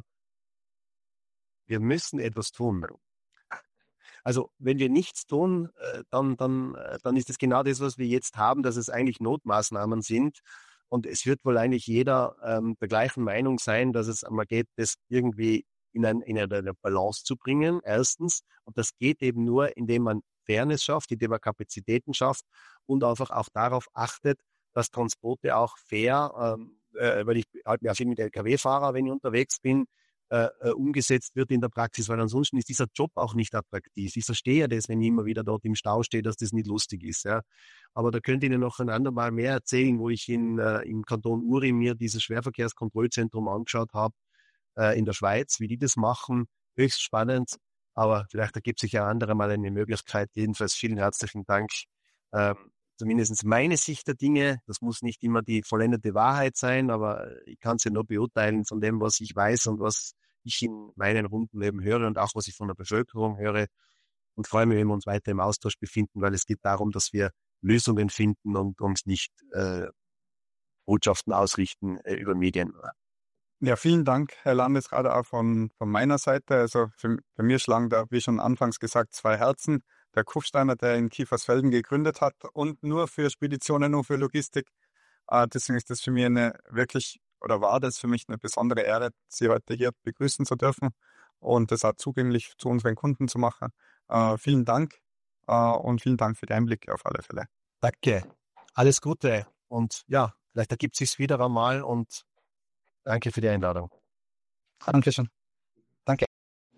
wir müssen etwas tun. Also wenn wir nichts tun, äh, dann, dann, äh, dann ist es genau das, was wir jetzt haben, dass es eigentlich Notmaßnahmen sind. Und es wird wohl eigentlich jeder ähm, der gleichen Meinung sein, dass es einmal geht, das irgendwie in, ein, in eine Balance zu bringen, erstens. Und das geht eben nur, indem man Fairness schafft, indem man Kapazitäten schafft und einfach auch darauf achtet, dass Transporte auch fair, ähm, äh, weil ich halt mir viel mit L K W-Fahrer, wenn ich unterwegs bin, äh, äh, umgesetzt wird in der Praxis, weil ansonsten ist dieser Job auch nicht attraktiv. Ich verstehe ja das, wenn ich immer wieder dort im Stau stehe, dass das nicht lustig ist. Ja. Aber da könnte ich Ihnen noch ein andermal mehr erzählen, wo ich in, äh, im Kanton Uri mir dieses Schwerverkehrskontrollzentrum angeschaut habe, in der Schweiz, wie die das machen, höchst spannend, aber vielleicht ergibt sich ja andere mal eine Möglichkeit. Jedenfalls vielen herzlichen Dank. Ähm, zumindest meine Sicht der Dinge, das muss nicht immer die vollendete Wahrheit sein, aber ich kann sie nur beurteilen von dem, was ich weiß und was ich in meinen Runden eben höre und auch was ich von der Bevölkerung höre, und freue mich, wenn wir uns weiter im Austausch befinden, weil es geht darum, dass wir Lösungen finden und uns nicht äh, Botschaften ausrichten äh, über Medien. Ja, vielen Dank, Herr Landesrat, auch von, von meiner Seite. Also für, für mir schlagen da, wie schon anfangs gesagt, zwei Herzen. Der Kufsteiner, der in Kiefersfelden gegründet hat und nur für Speditionen und für Logistik. Äh, deswegen ist das für mich eine wirklich, oder war das für mich eine besondere Ehre, Sie heute hier begrüßen zu dürfen und das auch zugänglich zu unseren Kunden zu machen. Äh, vielen Dank äh, und vielen Dank für die Einblicke auf alle Fälle. Danke. Alles Gute. Und ja, vielleicht ergibt es sich wieder einmal und danke für die Einladung. Dankeschön. Danke.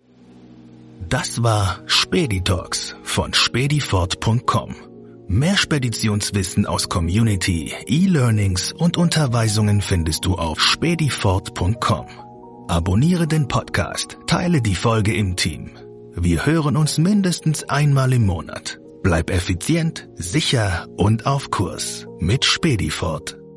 Das war Spedi-Talks von spedifort punkt com. Mehr Speditionswissen aus Community, E-Learnings und Unterweisungen findest du auf spedifort punkt com. Abonniere den Podcast, teile die Folge im Team. Wir hören uns mindestens einmal im Monat. Bleib effizient, sicher und auf Kurs. mit Spedifort.